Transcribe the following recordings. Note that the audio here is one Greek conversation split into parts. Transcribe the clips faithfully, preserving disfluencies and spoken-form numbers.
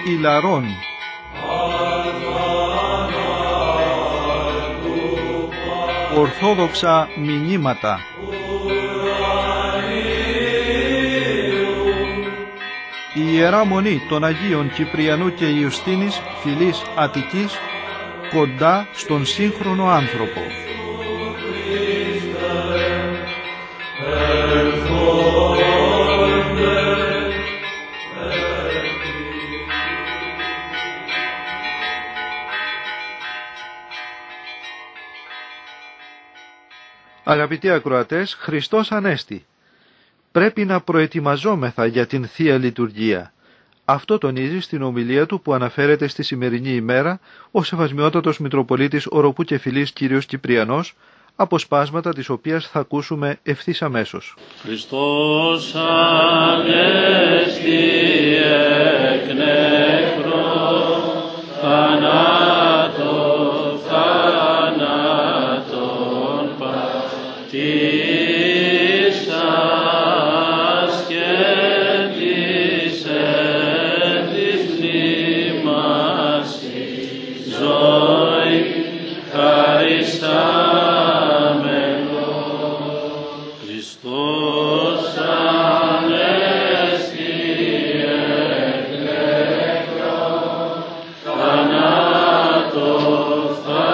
ηλαρών. Ορθόδοξα μηνύματα. Η Ιερά Μονή των Αγίων Κυπριανού και Ιουστίνης, φυλής Αττικής, κοντά στον σύγχρονο άνθρωπο. Αγαπητοί ακροατές, Χριστός Ανέστη. Πρέπει να προετοιμαζόμεθα για την Θεία Λειτουργία. Αυτό τονίζει στην ομιλία του που αναφέρεται στη σημερινή ημέρα ο Σεβασμιότατος Μητροπολίτης Οροπού και Φυλής Κύριος Κυπριανός, αποσπάσματα της οποίας θα ακούσουμε ευθύς αμέσως. Χριστός Ανέστη εκ νεκρών θανάτων θανάτων πατήσας και της εν της μνήμας ζωή χαριστάμενος. Χριστός Ανέστη εκ νεκρών θανάτων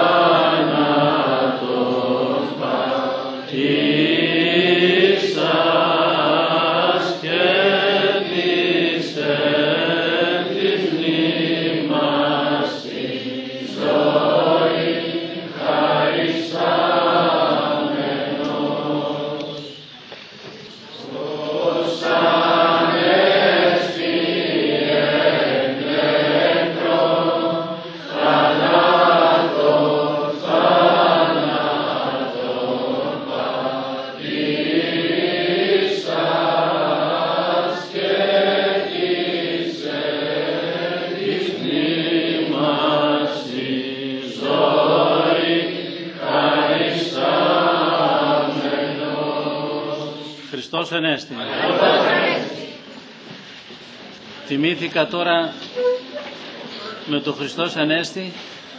θανάτων πατήσας και της εν της μνήμας ζωή χαριστάμενος. Χριστός Ανέστη εκ νεκρών θανάτων θανάτων πατήσας και της εν της μνήμας ζωή χαριστάμενος. Χριστός Ανέστη. Θυμήθηκα τώρα με το Χριστός Ανέστη,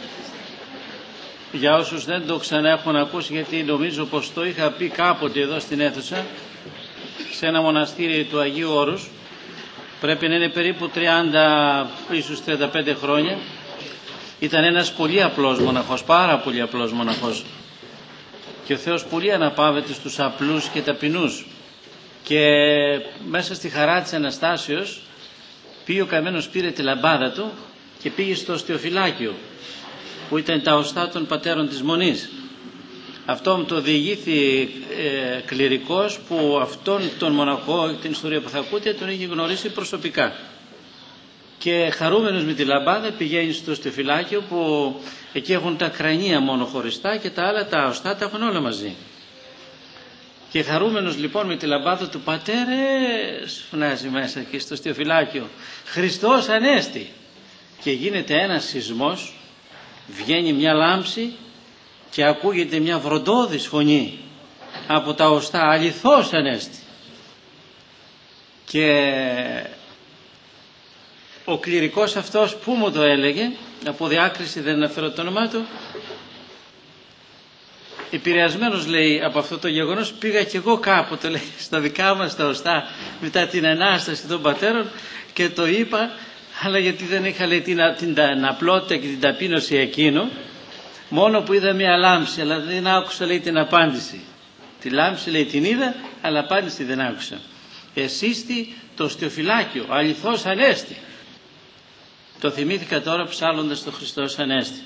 για όσους δεν το ξανά έχουν ακούσει, γιατί νομίζω πως το είχα πει κάποτε εδώ στην αίθουσα, σε ένα μοναστήρι του Αγίου Όρους. Πρέπει να είναι περίπου τριάντα, ίσως τριάντα πέντε χρόνια. Ήταν ένας πολύ απλός μοναχός, πάρα πολύ απλός μοναχός. Και ο Θεός πολύ αναπαύεται στους απλούς και ταπεινούς. Και μέσα στη χαρά της Αναστάσεως πήγε ο καημένος, πήρε τη λαμπάδα του και πήγε στο οστεοφυλάκιο που ήταν τα οστά των πατέρων της Μονής. Αυτό μου το διηγήθη ε, κληρικός που αυτόν τον μοναχό, την ιστορία που θα ακούτε, τον είχε γνωρίσει προσωπικά. Και χαρούμενος με τη λαμπάδα πηγαίνει στο οστεοφυλάκιο που εκεί έχουν τα κρανία μόνο χωριστά και τα άλλα τα οστά τα έχουν όλα μαζί. Και χαρούμενος λοιπόν με τη λαμπάδα του, πατέρες, φωνάζει μέσα και στο οστεοφυλάκιο, Χριστός Ανέστη. Και γίνεται ένας σεισμός, βγαίνει μια λάμψη και ακούγεται μια βροντώδης φωνή από τα οστά, αληθώς Ανέστη. Και ο κληρικός αυτός που μου το έλεγε, από διάκριση δεν αναφέρω το όνομά του, επηρεασμένος λέει από αυτό το γεγονός, πήγα κι εγώ κάποτε λέει στα δικά μας τα οστά μετά την Ανάσταση των πατέρων και το είπα, αλλά γιατί δεν είχα λέει την, την, την απλότητα και την ταπείνωση εκείνο, μόνο που είδα μια λάμψη, αλλά δεν άκουσα λέει την απάντηση. Τη λάμψη λέει την είδα, αλλά απάντηση δεν άκουσα. Εσύστη το οστεοφυλάκιο, αληθώς Ανέστη. Το θυμήθηκα τώρα ψάλλοντας το Χριστός Ανέστη.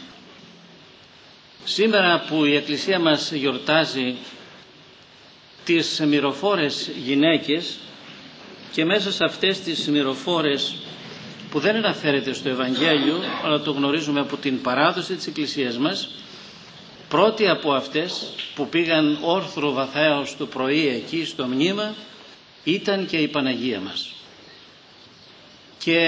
Σήμερα που η Εκκλησία μας γιορτάζει τις μυροφόρες γυναίκες και μέσα σε αυτές τις μυροφόρες που δεν αναφέρεται στο Ευαγγέλιο αλλά το γνωρίζουμε από την παράδοση της Εκκλησίας μας, πρώτη από αυτές που πήγαν όρθρο βαθέως το πρωί εκεί στο μνήμα ήταν και η Παναγία μας. Και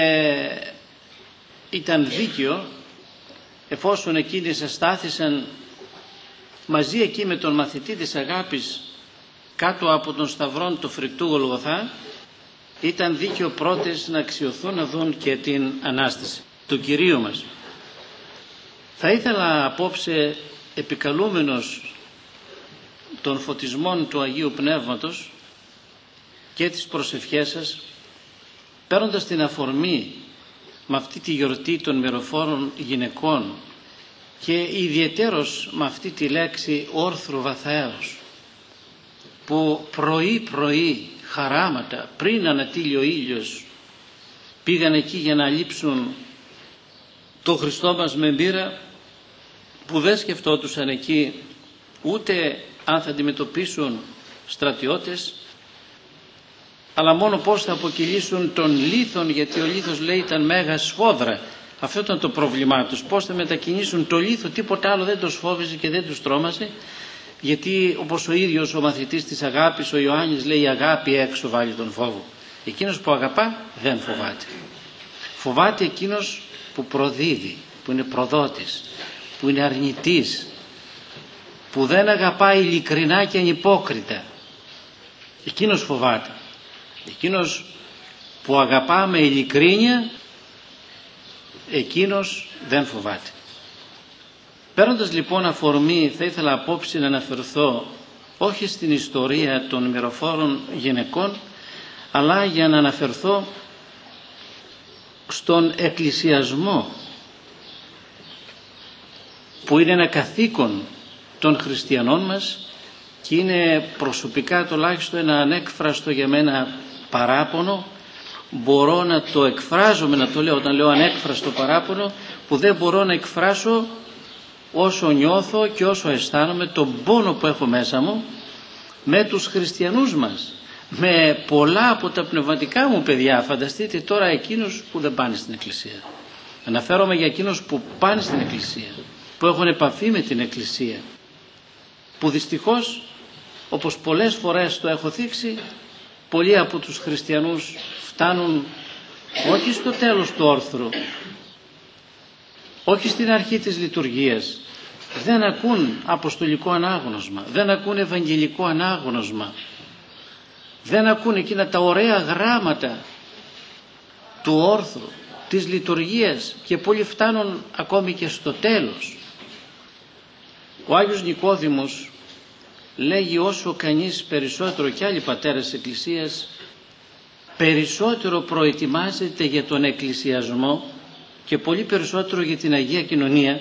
ήταν δίκαιο, εφόσον εκείνες εστάθησαν μαζί εκεί με τον μαθητή της αγάπης κάτω από τον σταυρόν του φρικτού Γολγοθά, ήταν δίκαιο πρώτες να αξιωθούν να δουν και την Ανάσταση του Κυρίου μας. Θα ήθελα απόψε, επικαλούμενος των φωτισμών του Αγίου Πνεύματος και τις προσευχές σας, παίρνοντας την αφορμή με αυτή τη γιορτή των μυροφόρων γυναικών και ιδιαιτέρως με αυτή τη λέξη όρθρου βαθαέως, που πρωί πρωί χαράματα πριν ανατείλει ο ήλιος πήγαν εκεί για να λείψουν το Χριστό μας με μπύρα, που δεν σκεφτόντουσαν εκεί ούτε αν θα αντιμετωπίσουν στρατιώτες, αλλά μόνο πώς θα αποκυλήσουν τον λίθον, γιατί ο λίθος λέει ήταν μέγα σφόδρα. Αυτό ήταν το πρόβλημά τους, πώς θα μετακινήσουν το λίθο, τίποτα άλλο δεν τους φόβιζε και δεν τους τρόμασε, γιατί όπως ο ίδιος ο μαθητής της αγάπης, ο Ιωάννης, λέει η αγάπη έξω βάλει τον φόβο. Εκείνος που αγαπά δεν φοβάται. Φοβάται εκείνος που προδίδει, που είναι προδότης, που είναι αρνητής, που δεν αγαπάει ειλικρινά και ανυπόκριτα. Εκείνος φοβάται. Εκείνος που αγαπά με ειλικρίνεια, εκείνος δεν φοβάται. Παίρνοντας λοιπόν αφορμή, θα ήθελα απόψε να αναφερθώ όχι στην ιστορία των μυροφόρων γυναικών, αλλά για να αναφερθώ στον εκκλησιασμό, που είναι ένα καθήκον των χριστιανών μας και είναι προσωπικά τουλάχιστον ένα ανέκφραστο για μένα παράπονο. Μπορώ να το εκφράζομαι, να το λέω όταν λέω ανέκφραστο παράπονο, που δεν μπορώ να εκφράσω όσο νιώθω και όσο αισθάνομαι τον πόνο που έχω μέσα μου με τους χριστιανούς μας, με πολλά από τα πνευματικά μου παιδιά. Φανταστείτε τώρα εκείνους που δεν πάνε στην εκκλησία. Αναφέρομαι για εκείνους που πάνε στην εκκλησία, που έχουν επαφή με την εκκλησία, που δυστυχώς, όπως πολλές φορές το έχω θίξει, πολλοί από τους χριστιανούς φτάνουν όχι στο τέλος του όρθρου, όχι στην αρχή της λειτουργίας, δεν ακούν αποστολικό ανάγνωσμα, δεν ακούν ευαγγελικό ανάγνωσμα, δεν ακούν εκείνα τα ωραία γράμματα του όρθρου, της λειτουργίας, και πολλοί φτάνουν ακόμη και στο τέλος. Ο Άγιος Νικόδημος λέγει όσο κανείς περισσότερο, και άλλοι πατέρες της Εκκλησίας, περισσότερο προετοιμάζεται για τον εκκλησιασμό και πολύ περισσότερο για την Αγία Κοινωνία,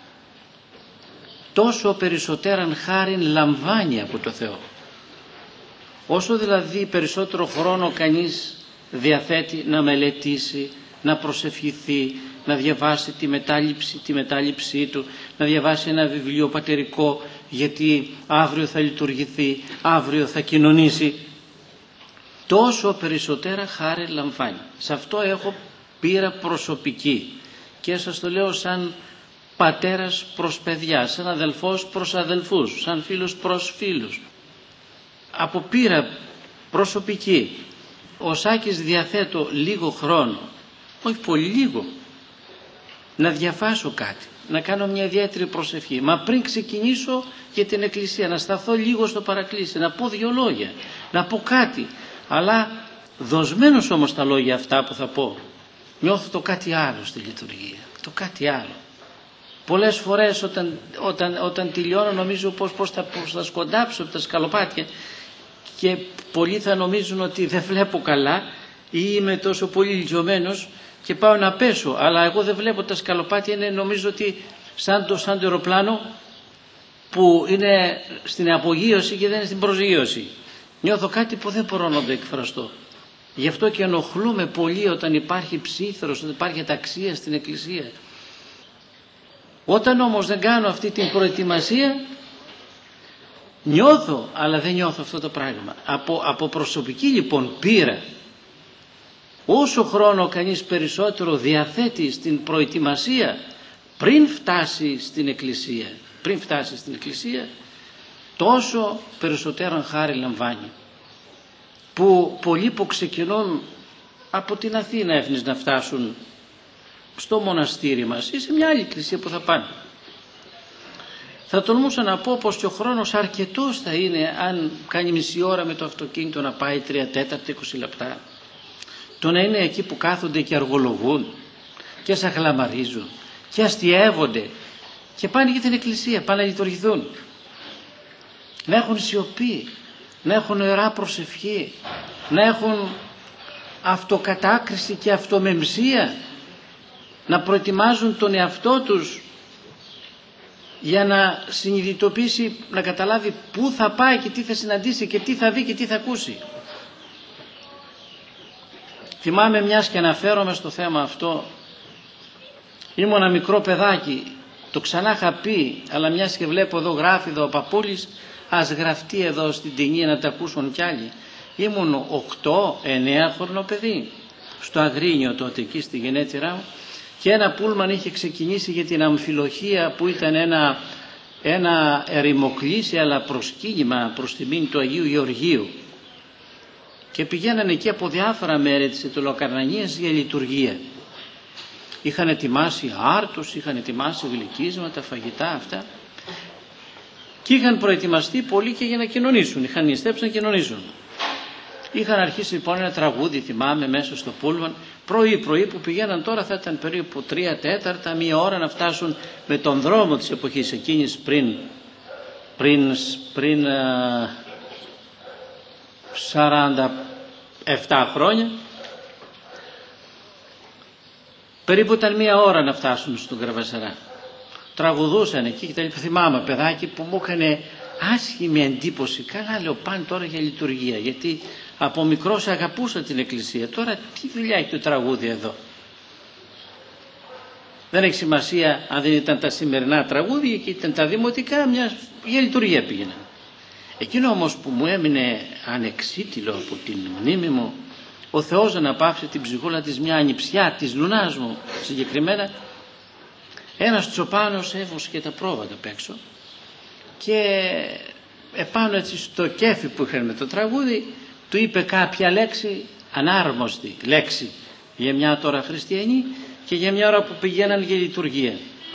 τόσο περισσότεραν χάριν λαμβάνει από το Θεό. Όσο δηλαδή περισσότερο χρόνο κανείς διαθέτει να μελετήσει, να προσευχηθεί, να διαβάσει τη μετάληψη, τη μετάληψή του, να διαβάσει ένα βιβλίο πατερικό, γιατί αύριο θα λειτουργηθεί, αύριο θα κοινωνήσει, τόσο περισσότερα χάρη λαμβάνει. Σε αυτό έχω πείρα προσωπική και σας το λέω σαν πατέρας προς παιδιά, σαν αδελφός προς αδελφούς, σαν φίλος προς φίλους. Από πείρα προσωπική, ο Σάκης διαθέτω λίγο χρόνο, όχι πολύ λίγο, να διαβάσω κάτι, να κάνω μια ιδιαίτερη προσευχή. Μα πριν ξεκινήσω για την εκκλησία, να σταθώ λίγο στο παρακλήσι, να πω δύο λόγια, να πω κάτι. Αλλά δοσμένος όμως τα λόγια αυτά που θα πω, νιώθω το κάτι άλλο στη λειτουργία, το κάτι άλλο. Πολλές φορές όταν, όταν, όταν τελειώνω νομίζω πως, πως, θα, πως θα σκοντάψω από τα σκαλοπάτια και πολλοί θα νομίζουν ότι δεν βλέπω καλά ή είμαι τόσο πολύ ηλικιωμένος και πάω να πέσω, αλλά εγώ δεν βλέπω τα σκαλοπάτια, είναι νομίζω ότι σαν το, σαν το αεροπλάνο που είναι στην απογείωση και δεν είναι στην προσγείωση. Νιώθω κάτι που δεν μπορώ να το εκφραστώ. Γι' αυτό και ενοχλούμε πολύ όταν υπάρχει ψήθρος, όταν υπάρχει αταξία στην εκκλησία. Όταν όμως δεν κάνω αυτή την προετοιμασία, νιώθω, αλλά δεν νιώθω αυτό το πράγμα. Από, από προσωπική λοιπόν πείρα, όσο χρόνο κανείς περισσότερο διαθέτει στην προετοιμασία πριν φτάσει στην εκκλησία, πριν φτάσει στην εκκλησία, τόσο περισσότερο χάρη λαμβάνει. Που πολλοί που ξεκινούν από την Αθήνα έφνης να φτάσουν στο μοναστήρι μας ή σε μια άλλη εκκλησία που θα πάνε, θα τολμούσα να πω πως και ο χρόνος αρκετός θα είναι αν κάνει μισή ώρα με το αυτοκίνητο να πάει τρία τέταρτα, είκοσι λεπτά. το να είναι εκεί που κάθονται και αργολογούν και σαχλαμαρίζουν και αστιεύονται και πάνε για την εκκλησία, πάνε να λειτουργηθούν, να έχουν σιωπή, να έχουν ιερά προσευχή, να έχουν αυτοκατάκριση και αυτομεμψία, να προετοιμάζουν τον εαυτό τους για να συνειδητοποιήσει, να καταλάβει πού θα πάει και τι θα συναντήσει και τι θα δει και τι θα ακούσει. Θυμάμαι, μιας και αναφέρομαι στο θέμα αυτό, ήμουν ένα μικρό παιδάκι, το ξανά είχα πει, αλλά μιας και βλέπω εδώ γράφει εδώ ο Παπούλης, ας γραφτεί εδώ στην ταινία να τα ακούσουν κι άλλοι. Ήμουν οκτώ εννέα χρονό παιδί, στο Αγρίνιο τότε, εκεί στη γενέτειρά μου, και ένα πούλμαν είχε ξεκινήσει για την Αμφιλοχία, που ήταν ένα, ένα ερημοκλήσι αλλά προσκύνημα προς τιμήν του Αγίου Γεωργίου, και πηγαίνανε εκεί από διάφορα μέρη της Ιτωλοκαρνανίας για λειτουργία. Είχαν ετοιμάσει άρτους, είχαν ετοιμάσει γλυκίσματα, φαγητά αυτά, και είχαν προετοιμαστεί πολύ και για να κοινωνήσουν, είχαν νηστέψει να κοινωνήσουν. Είχαν αρχίσει λοιπόν ένα τραγούδι, θυμάμαι, μέσα στο πούλμαν, πρωί πρωί, που πηγαίναν, τώρα θα ήταν περίπου τρία τέταρτα, μία ώρα να φτάσουν με τον δρόμο της εποχής εκείνης, πριν, πριν, πριν α, σαράντα επτά χρόνια. Περίπου ήταν μία ώρα να φτάσουν στον Κραβασαρά. Τραγουδούσαν εκεί και τα λοιπά. Θυμάμαι παιδάκι που μου έκανε άσχημη εντύπωση. Καλά, λέω, πάνε τώρα για λειτουργία, γιατί από μικρός αγαπούσα την εκκλησία. Τώρα τι δουλειά έχει το τραγούδι εδώ? Δεν έχει σημασία αν δεν ήταν τα σημερινά τραγούδια και ήταν τα δημοτικά, μια για λειτουργία πήγαιναν. Εκείνο όμως που μου έμεινε ανεξίτηλο από την μνήμη μου, ο Θεός να πάψει την ψυχούλα της, μια ανιψιά της λουνάς μου συγκεκριμένα, ένας τσοπάνος έβοσκε τα πρόβατα απ' έξω και επάνω έτσι στο κέφι που είχαν με το τραγούδι του είπε κάποια λέξη, ανάρμοστη λέξη, για μια τώρα χριστιανή και για μια ώρα που πηγαίναν για λειτουργία.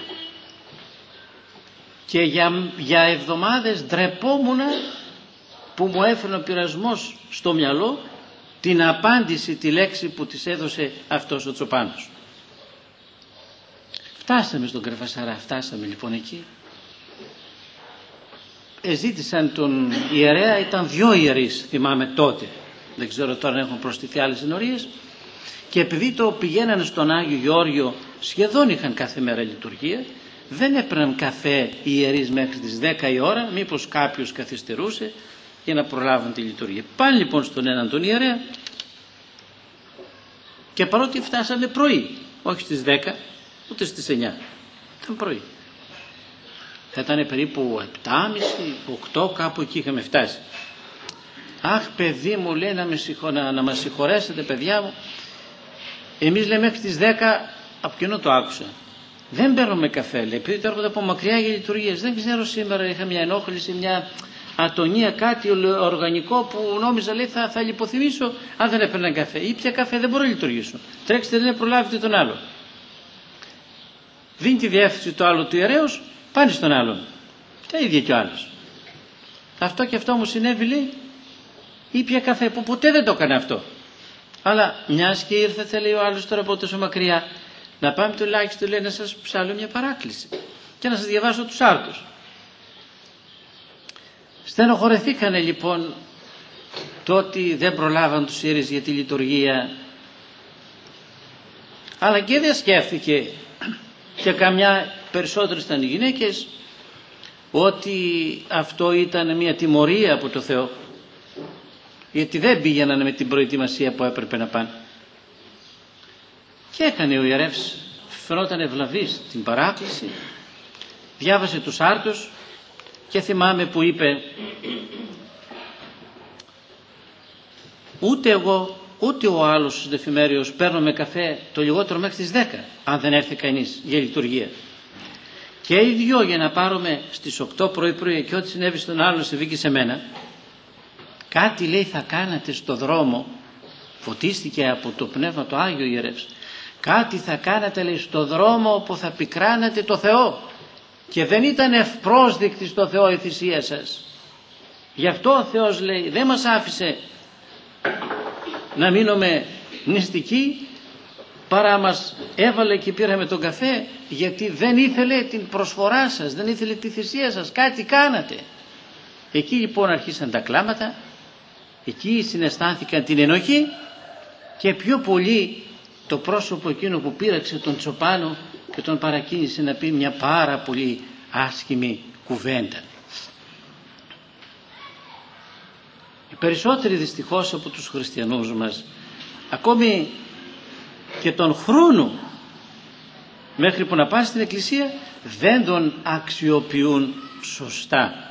Και για, για εβδομάδες ντρεπόμουν που μου έφερε ο πειρασμός στο μυαλό την απάντηση, τη λέξη που της έδωσε αυτός ο τσοπάνος. Φτάσαμε στον Κραβασαρά, φτάσαμε λοιπόν εκεί. Εζήτησαν τον ιερέα, ήταν δυο ιερείς θυμάμαι τότε, δεν ξέρω τώρα αν έχουν προσθεθεί άλλες συνορίες, και επειδή το πηγαίνανε στον Άγιο Γεώργιο, σχεδόν είχαν κάθε μέρα λειτουργία, δεν έπαιρναν καφέ οι ιερείς μέχρι τις δέκα η ώρα, μήπως κάποιος καθυστερούσε, για να προλάβουν τη λειτουργία. Πάνε λοιπόν στον έναν τον ιερέα, και παρότι φτάσανε πρωί, όχι στις δέκα ούτε στις εννιά, ήταν πρωί, θα ήταν περίπου επτά και μισή, οκτώ, κάπου εκεί είχαμε φτάσει. Αχ παιδί μου, λέει, να, με συγχω... να, να μας συγχωρέσετε παιδιά μου, εμείς λέει μέχρι τις δέκα, από κοινό το άκουσα, δεν παίρνουμε καφέ, λέει, επειδή το έρχονται από μακριά για λειτουργίες. Δεν ξέρω, σήμερα είχα μια ενόχληση, μια ατονία, κάτι οργανικό που νόμιζα, λέει, θα, θα λιποθυμίσω αν δεν έπαιρνα καφέ. Ή πια καφέ, δεν μπορώ να λειτουργήσω. Τρέξτε, δεν προλάβετε τον άλλο. Δίνει τη διεύθυνση το άλλο του ιερέως, πάνε στον άλλον. Τα ίδια και ο άλλος. Αυτό και αυτό μου συνέβη, λέει, ή πια καφέ, που ποτέ δεν το έκανε αυτό. Αλλά μιας και ήρθατε, λέει ο άλλος τώρα από τόσο μακριά, να πάμε τουλάχιστον, λέει, να σας ψάλω μια παράκληση και να σας διαβάσω τους άρτους. Στενοχωρεθήκανε λοιπόν το ότι δεν προλάβαν τους ιερείς για τη λειτουργία, αλλά και δεν σκέφτηκε, και καμιά περισσότερες ήταν οι γυναίκες, ότι αυτό ήταν μια τιμωρία από το Θεό, γιατί δεν πήγαιναν με την προετοιμασία που έπρεπε να πάνε. Και έκανε ο ιερεύς, φαινόταν ευλαβής την παράκληση, διάβασε τους άρτους, και θυμάμαι που είπε, ούτε εγώ ούτε ο άλλος ο συντεφημέριος παίρνουμε καφέ το λιγότερο μέχρι τις δέκα, αν δεν έρθει κανείς για λειτουργία. Και οι δυο για να πάρουμε στις οκτώ πρωί πρωί, και ό,τι συνέβη στον άλλον συμβεί και σε μένα. Κάτι, λέει, θα κάνατε στο δρόμο, φωτίστηκε από το Πνεύμα το Άγιο ιερεύς, κάτι θα κάνατε, λέει, στο δρόμο που θα πικράνατε το Θεό, και δεν ήταν ευπρόσδεκτη στο Θεό η θυσία σας. Γι' αυτό ο Θεός, λέει, δεν μας άφησε να μείνουμε νηστική, παρά μας έβαλε και πήραμε τον καφέ, γιατί δεν ήθελε την προσφορά σας, δεν ήθελε τη θυσία σας, κάτι κάνατε. Εκεί λοιπόν αρχίσαν τα κλάματα, εκεί συναισθάνθηκαν την ενοχή και πιο πολύ το πρόσωπο εκείνο που πήραξε τον Τσοπάνο και τον παρακίνησε να πει μια πάρα πολύ άσχημη κουβέντα. Οι περισσότεροι δυστυχώς από τους χριστιανούς μας, ακόμη και τον χρόνο μέχρι που να πας στην εκκλησία, δεν τον αξιοποιούν σωστά.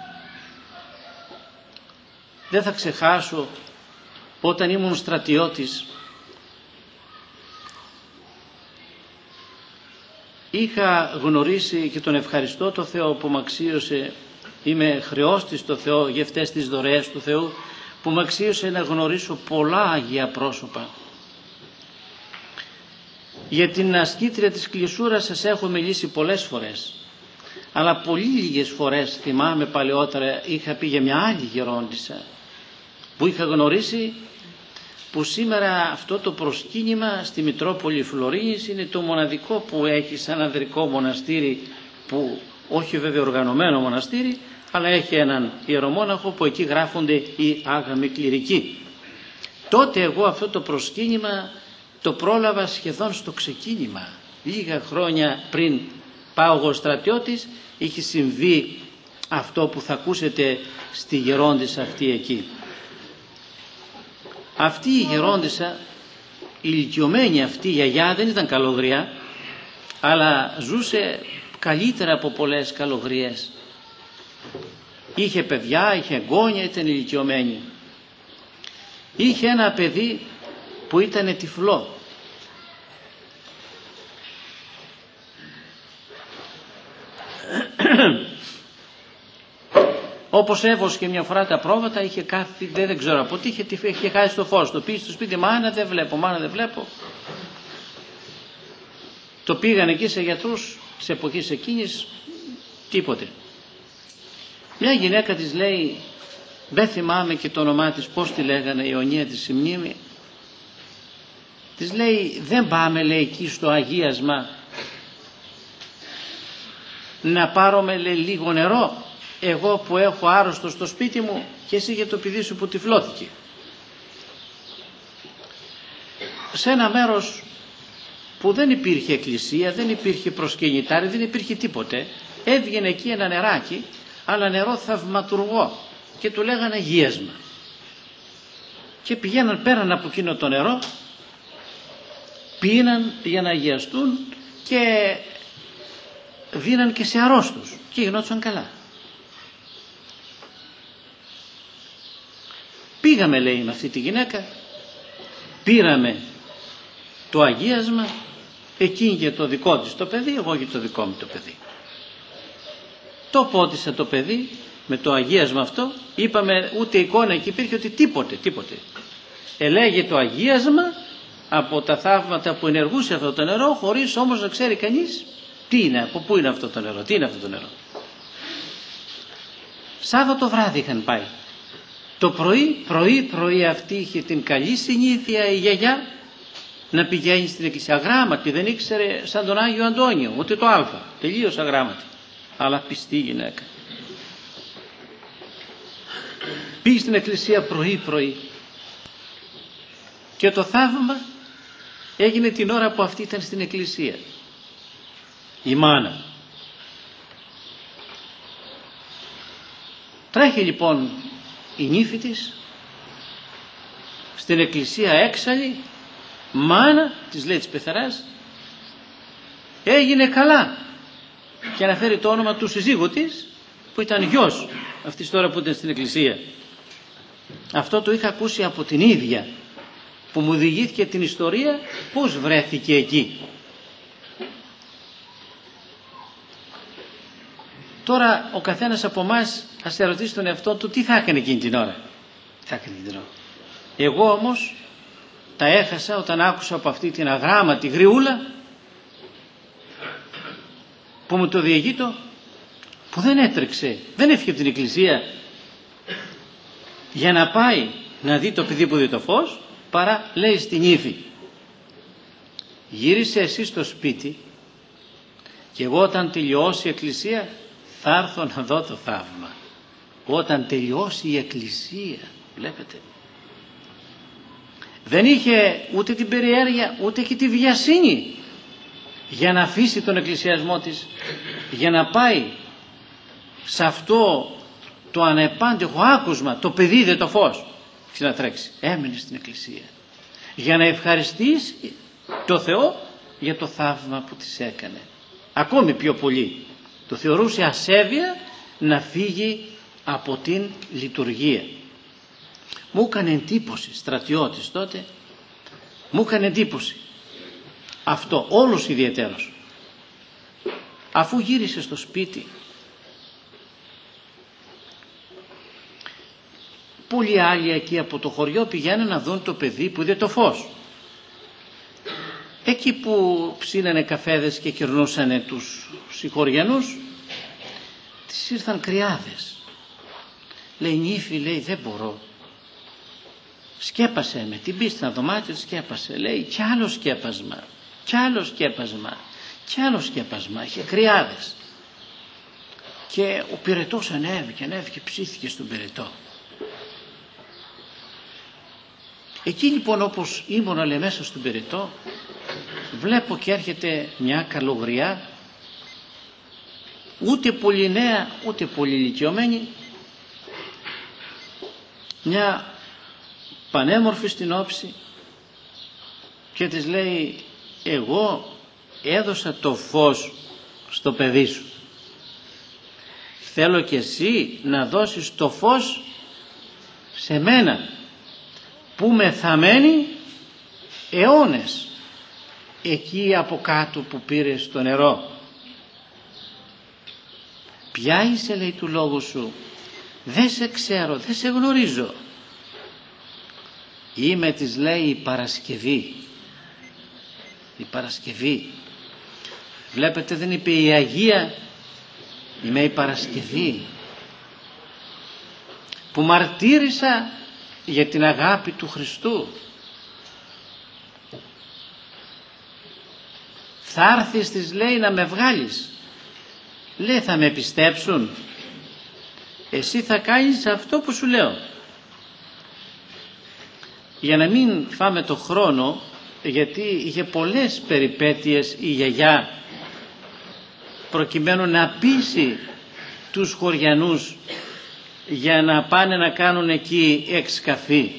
Δεν θα ξεχάσω όταν ήμουν στρατιώτης, είχα γνωρίσει και τον ευχαριστώ το Θεό που μ' αξίωσε, είμαι χρεώστης στο Θεό για αυτές τις δωρεές του Θεού, που μ' αξίωσε να γνωρίσω πολλά Αγία πρόσωπα. Για την ασκήτρια της κλεισούρας σας έχω μιλήσει πολλές φορές, αλλά πολύ λίγες φορές θυμάμαι παλαιότερα είχα πει για μια άλλη γερόντισσα που είχα γνωρίσει, που σήμερα αυτό το προσκύνημα στη Μητρόπολη Φλωρίνης είναι το μοναδικό που έχει σαν ανδρικό μοναστήρι, που όχι βέβαια οργανωμένο μοναστήρι, αλλά έχει έναν ιερομόναχο που εκεί γράφονται οι άγαμοι κληρικοί. Τότε εγώ αυτό το προσκύνημα το πρόλαβα σχεδόν στο ξεκίνημα. Λίγα χρόνια πριν πάω εγώ στρατιώτης, είχε συμβεί αυτό που θα ακούσετε στη γερόντισσα αυτή εκεί. Αυτή η γερόντισσα, η ηλικιωμένη αυτή η γιαγιά, δεν ήταν καλογριά, αλλά ζούσε καλύτερα από πολλές καλογριές. Είχε παιδιά, είχε εγγόνια, ήταν ηλικιωμένη. Είχε ένα παιδί που ήταν τυφλό. Όπως έβοσκε μια φορά τα πρόβατα, είχε κάτι, δεν, δεν ξέρω από τι, είχε, είχε χάσει το φως. Το πήγε στο σπίτι, μάνα δεν βλέπω, μάνα δεν βλέπω. Το πήγαν εκεί σε γιατρούς της εποχής εκείνης, τίποτε. Μια γυναίκα της λέει, δεν θυμάμαι και το όνομά της, πώς τη λέγανε, η Ιωνία της η μνήμη. Της λέει, δεν πάμε, λέει, εκεί στο αγίασμα να πάρουμε, λέει, λίγο νερό, εγώ που έχω άρρωστο στο σπίτι μου και εσύ για το παιδί σου που τυφλώθηκε. Σε ένα μέρος που δεν υπήρχε εκκλησία, δεν υπήρχε προσκυνητάρι, δεν υπήρχε τίποτε, έβγαινε εκεί ένα νεράκι, αλλά νερό θαυματουργό, και του λέγανε αγίασμα. Και πηγαίναν πέραν από εκείνο το νερό, πίναν για να αγιαστούν και δίναν και σε αρρώστους και γινόντουσαν καλά. Πήγαμε, λέει, με αυτή τη γυναίκα, πήραμε το αγίασμα, εκείνη για το δικό της το παιδί, εγώ για το δικό μου το παιδί. Το πότισα το παιδί με το αγίασμα αυτό, είπαμε, ούτε εικόνα εκεί υπήρχε, ότι τίποτε, τίποτε. Ελέγε το αγίασμα από τα θαύματα που ενεργούσε αυτό το νερό, χωρίς όμως να ξέρει κανείς τι είναι, από πού είναι αυτό το νερό, τι είναι αυτό το νερό. Σάββατο βράδυ είχαν πάει. Το πρωί, πρωί, πρωί αυτή είχε την καλή συνήθεια η γιαγιά να πηγαίνει στην εκκλησία. Αγράμματη, δεν ήξερε σαν τον Άγιο Αντώνιο, ούτε το Α, τελείως αγράμματη, αλλά πιστή γυναίκα. Πήγε στην εκκλησία πρωί πρωί και το θαύμα έγινε την ώρα που αυτή ήταν στην εκκλησία, η μάνα. Τρέχει λοιπόν η νύφη της στην εκκλησία έξαλλη, μάνα, της λέει της πεθαράς, έγινε καλά, και αναφέρει το όνομα του συζύγου της που ήταν γιος αυτής τώρα που ήταν στην εκκλησία. Αυτό το είχα ακούσει από την ίδια που μου διηγήθηκε την ιστορία πώς βρέθηκε εκεί. Τώρα ο καθένας από εμάς ας ερωτήσει τον εαυτό του τι θα έκανε εκείνη την ώρα. Τι θα έκανε την ώρα. Εγώ όμως τα έχασα όταν άκουσα από αυτή την αγράμματη γριούλα που μου το διηγείτο, που δεν έτρεξε, δεν έφυγε από την εκκλησία για να πάει να δει το παιδί που δει το φως, παρά λέει στην ύφη, γύρισε εσύ στο σπίτι και εγώ όταν τελειώσει η εκκλησία θα έρθω να δω το θαύμα. Όταν τελειώσει η εκκλησία, βλέπετε, δεν είχε ούτε την περιέργεια ούτε και τη βιασύνη για να αφήσει τον εκκλησιασμό της, για να πάει σε αυτό το ανεπάντεχο άκουσμα, το παιδί δε το φως, και να τρέξει. Έμεινε στην εκκλησία για να ευχαριστήσει το Θεό για το θαύμα που της έκανε. Ακόμη πιο πολύ το θεωρούσε ασέβεια να φύγει από την λειτουργία. Μου έκανε εντύπωση, στρατιώτης τότε, μου έκανε εντύπωση αυτό όλος ιδιαιτέρως. Αφού γύρισε στο σπίτι, πολλοί άλλοι εκεί από το χωριό πηγαίνουν να δουν το παιδί που είδε το φως. Εκεί που ψήνανε καφέδες και κερνούσανε τους συγχωριανούς, τις ήρθαν κρυάδες. Λέει, νύφη, λέει, δεν μπορώ. Σκέπασε με την πίστη στο δωμάτιο, σκέπασε. Λέει, κι άλλο σκέπασμα, κι άλλο σκέπασμα, κι άλλο σκέπασμα. Είχε κρυάδες. Και ο πυρετός ανέβηκε, ανέβηκε, ψήθηκε στον πυρετό. Εκεί λοιπόν, όπως ήμουν λέει μέσα στον πυρετό, βλέπω και έρχεται μια καλογριά, ούτε πολύ νέα ούτε πολύ ηλικιωμένη, μια πανέμορφη στην όψη, και της λέει, εγώ έδωσα το φως στο παιδί σου, θέλω και εσύ να δώσεις το φως σε μένα που με θαμένη αιώνες εκεί από κάτω που πήρε στο νερό. Ποια είσαι, λέει, του λόγου σου? Δεν σε ξέρω, δεν σε γνωρίζω. Είμαι, της λέει, η Παρασκευή. Η Παρασκευή. Βλέπετε, δεν είπε η Αγία, είμαι η Παρασκευή που μαρτύρησα για την αγάπη του Χριστού. Θα έρθεις, της λέει, να με βγάλεις. Λέει, θα με πιστέψουν? Εσύ θα κάνεις αυτό που σου λέω. Για να μην φάμε το χρόνο, γιατί είχε πολλές περιπέτειες η γιαγιά προκειμένου να πείσει τους χωριανούς για να πάνε να κάνουν εκεί εξκαφή.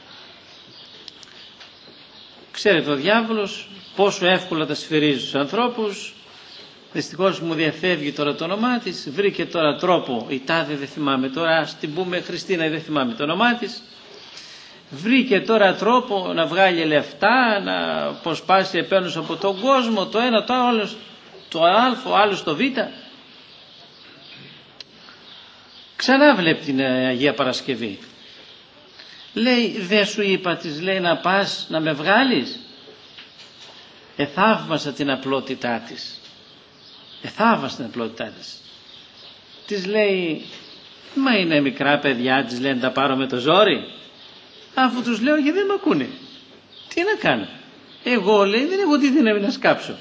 Ξέρετε, ο διάβολος πόσο εύκολα τα σφυρίζει στους ανθρώπους. Δυστυχώς μου διαφεύγει τώρα το όνομά της. Βρήκε τώρα τρόπο, η τάδε δεν θυμάμαι τώρα, ας την πούμε Χριστίνα, δεν θυμάμαι το όνομά της. Βρήκε τώρα τρόπο να βγάλει λεφτά, να αποσπάσει επένους από τον κόσμο, το ένα, το άλλο, το α, ο άλλος το β. Ξανά βλέπει την Αγία Παρασκευή. Λέει, δεν σου είπα, της λέει, να πας να με βγάλεις? Εθαύμασα την απλότητά της. Εθαύμασα την απλότητά της. Της λέει, μα είναι μικρά παιδιά, της λέει, να τα πάρω με το ζόρι? Αφού τους λέω, γιατί δεν με ακούνε. Τι να κάνω? Εγώ, λέει, δεν έχω τι δύναμη να σκάψω.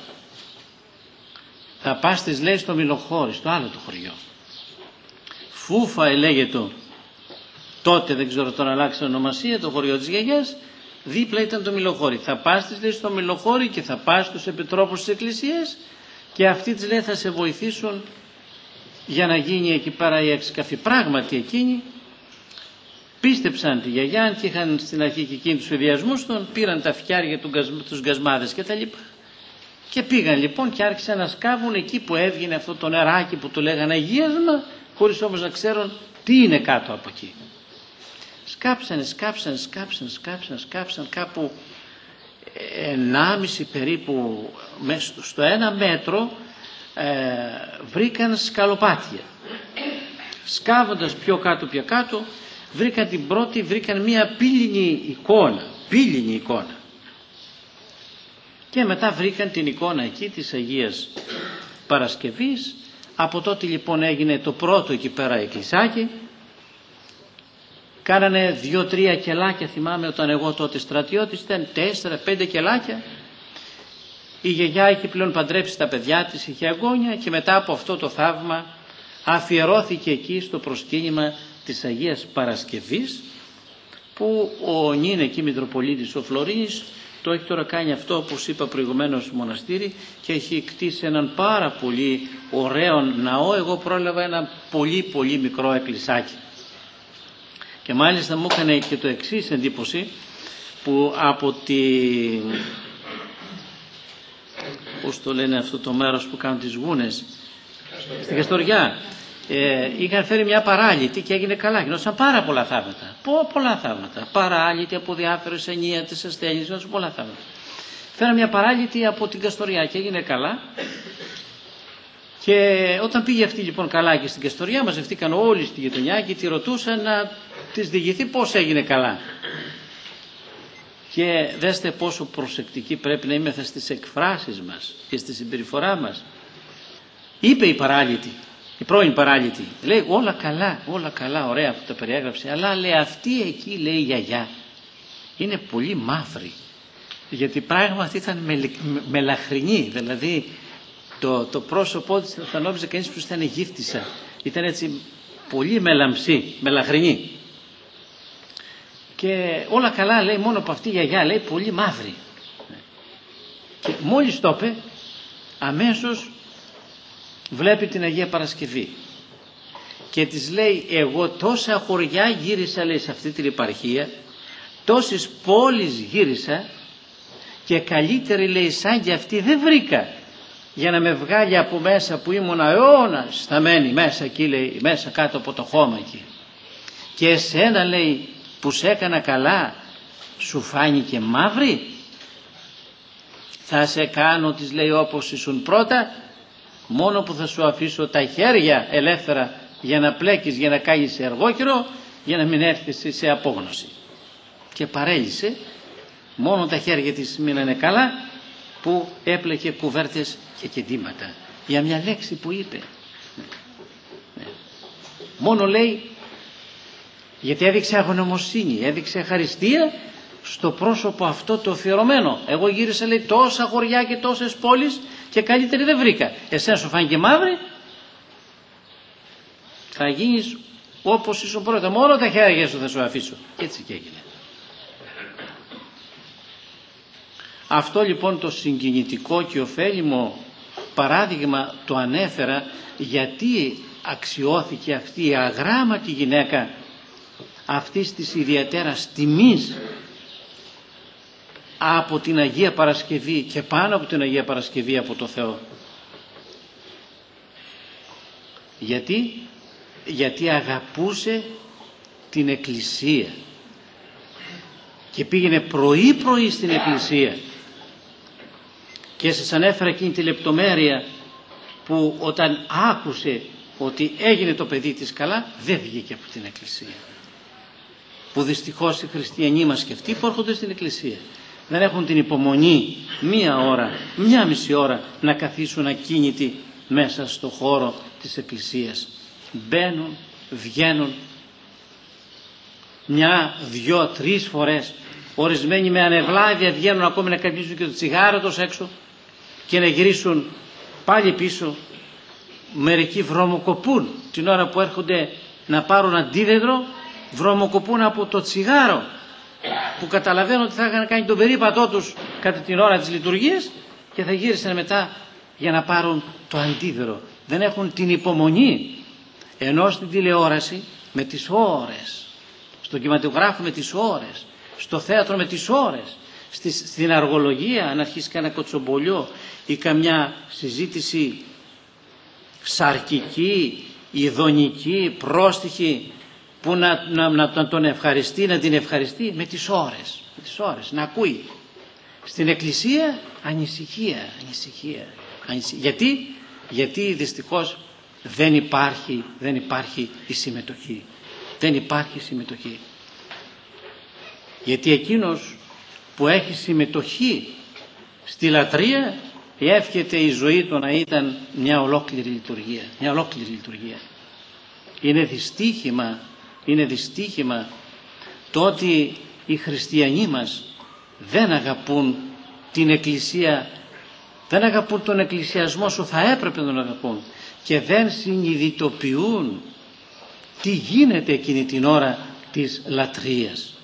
Θα πας, της λέει, στο Μιλοχώρι, στο άλλο το χωριό. Φούφα λέγεται τότε, δεν ξέρω τώρα αλλάξει ονομασία, το χωριό της γιαγιάς, δίπλα ήταν το Μιλοχώρι. Θα πας, της λέει, στο Μιλοχώρι και θα πας στους επιτρόπους της εκκλησίας και αυτοί, της λέει, θα σε βοηθήσουν για να γίνει εκεί πέρα η εξκαφή. Πράγματι εκείνοι πίστεψαν τη γιαγιά και είχαν στην αρχή και εκείνοι τους φιδιασμούς των, πήραν τα φτιάρια, τους γκασμάδες και τα λοιπά. Και πήγαν λοιπόν και άρχισαν να σκάβουν εκεί που έβγαινε αυτό το νεράκι που το λέγανε αγίασμα, χωρίς όμως να ξέρουν τι είναι κάτω από εκεί. Σκάψανε, σκάψανε, σκάψανε, σκάψανε, σκάψανε κάπου ενάμιση περίπου, στο ένα μέτρο ε, βρήκαν σκαλοπάτια. Σκάβοντας πιο κάτω πιο κάτω, βρήκαν την πρώτη, βρήκαν μία πύληνη εικόνα, πύληνη εικόνα. Και μετά βρήκαν την εικόνα εκεί της Αγίας Παρασκευής. Από τότε λοιπόν έγινε το πρώτο εκεί πέρα εκκλησάκι κάνανε δύο-τρία κελάκια, θυμάμαι όταν εγώ τότε στρατιώτης ήταν, τέσσερα-πέντε κελάκια. Η γιαγιά είχε πλέον παντρέψει τα παιδιά της, είχε αγώνια και μετά από αυτό το θαύμα αφιερώθηκε εκεί στο προσκύνημα της Αγίας Παρασκευής, που ο νυν εκεί Μητροπολίτης ο Φλωρίνης το έχει τώρα κάνει αυτό, όπως είπα προηγουμένως, μοναστήρι, και έχει κτίσει έναν πάρα πολύ ωραίο ναό. Εγώ πρόλαβα ένα πολύ πολύ μικρό εκκλησάκι. Και μάλιστα μου έκανε και το εξής εντύπωση, που από τη... πώς το λένε αυτό το μέρος που κάνουν τις γούνες, στην Καστοριά, ε, είχαν φέρει μια παράλυτη και έγινε καλά. Γινόταν πάρα πολλά θαύματα. Πο, πολλά θαύματα. Παράλυτη από διάφορες ενίατες ασθένειες, γινόταν πολλά θαύματα. Φέραν μια παράλυτη από την Καστοριά και έγινε καλά. Και όταν πήγε αυτή λοιπόν καλά και στην Καστοριά, μαζευτήκαν όλοι στη γειτονιά και τη ρωτούσαν να της διηγηθεί πώς έγινε καλά. Και δέστε πόσο προσεκτικοί πρέπει να είμαστε στις εκφράσεις μας και στη συμπεριφορά μας. Είπε η παράλυτη, η πρώην παράλυτη, λέει όλα καλά, όλα καλά, ωραία που τα περιέγραψε, αλλά λέει αυτή εκεί, λέει η γιαγιά, είναι πολύ μαύρη, γιατί πράγματι ήταν μελ, μελαχρινή, δηλαδή το, το πρόσωπό της θα νόμιζε κανείς πως ήταν γύφτισσα, ήταν έτσι πολύ μελαμψή, μελαχρινή. Και όλα καλά, λέει, μόνο από αυτή η γιαγιά, λέει, πολύ μαύρη. Και μόλις το είπε, αμέσως βλέπει την Αγία Παρασκευή και της λέει, εγώ τόσα χωριά γύρισα, λέει, σε αυτή την επαρχία, τόσες πόλεις γύρισα και καλύτερη, λέει, σαν και αυτή δεν βρήκα για να με βγάλει από μέσα που ήμουν αιώνα σταμένη μέσα εκεί, λέει, μέσα κάτω από το χώμα εκεί. Και εσένα, λέει, που σε έκανα καλά, σου φάνηκε μαύρη? Θα σε κάνω, της λέει, όπως ήσουν πρώτα, μόνο που θα σου αφήσω τα χέρια ελεύθερα για να πλέκεις, για να κάνεις εργόχειρο, για να μην έρθεις σε απόγνωση. Και παρέλυσε, μόνο τα χέρια της μείνανε καλά, που έπλεκε κουβέρτες και κεντήματα για μια λέξη που είπε. Ναι. Ναι. Μόνο, λέει, γιατί έδειξε αγωνομοσύνη, έδειξε ευχαριστία στο πρόσωπο αυτό το αφιερωμένο. Εγώ γύρισα, λέει, τόσα χωριά και τόσες πόλεις και καλύτερη δεν βρήκα. Εσένα σου φάνηκε μαύρη? Θα γίνεις όπως ήσουν πρώτα, μόνο τα χέρια σου θα σου αφήσω. Και έτσι και έγινε. Αυτό λοιπόν το συγκινητικό και ωφέλιμο παράδειγμα το ανέφερα γιατί αξιώθηκε αυτή η αγράμματη γυναίκα αυτής της ιδιαίτερας τιμής από την Αγία Παρασκευή και πάνω από την Αγία Παρασκευή από το Θεό. Γιατί, γιατί αγαπούσε την Εκκλησία και πήγαινε πρωί πρωί στην Εκκλησία. Και σας ανέφερα εκείνη τη λεπτομέρεια που όταν άκουσε ότι έγινε το παιδί της καλά, δεν βγήκε από την Εκκλησία. Που δυστυχώς οι χριστιανοί μας και αυτοί που έρχονται στην Εκκλησία δεν έχουν την υπομονή μία ώρα, μία μισή ώρα να καθίσουν ακίνητοι μέσα στο χώρο της Εκκλησίας. Μπαίνουν, βγαίνουν μια, δυο, τρεις φορές. Ορισμένοι με ανεβλάβεια βγαίνουν ακόμη να καπνίσουν και το τσιγάρο τους έξω και να γυρίσουν πάλι πίσω. Μερικοί βρωμοκοπούν την ώρα που έρχονται να πάρουν αντίδεδρο, βρωμοκοπούν από το τσιγάρο που καταλαβαίνουν ότι θα είχαν κάνει τον περίπατό τους κατά την ώρα της λειτουργίας και θα γύρισαν μετά για να πάρουν το αντίδεδρο. Δεν έχουν την υπομονή. Ενώ στην τηλεόραση με τις ώρες, στον κινηματογράφο με τις ώρες, στο θέατρο με τις ώρες, στη, στην αργολογία αν αρχίσει κανένα κοτσομπολιό ή καμιά συζήτηση σαρκική, ειδονική, πρόστιχη που να, να, να, να τον ευχαριστεί, να την ευχαριστεί με τις ώρες, με τις ώρες, να ακούει. Στην Εκκλησία ανησυχία, ανησυχία, ανησυχία. Γιατί, γιατί δυστυχώς δεν υπάρχει, δεν υπάρχει η συμμετοχή. Δεν υπάρχει συμμετοχή. Γιατί εκείνος που έχει συμμετοχή στη λατρεία εύχεται η ζωή του να ήταν μια ολόκληρη λειτουργία. Μια ολόκληρη λειτουργία. Είναι δυστύχημα, είναι δυστύχημα το ότι οι χριστιανοί μας δεν αγαπούν την Εκκλησία, δεν αγαπούν τον εκκλησιασμό όσο θα έπρεπε να τον αγαπούν και δεν συνειδητοποιούν τι γίνεται εκείνη την ώρα της λατρείας.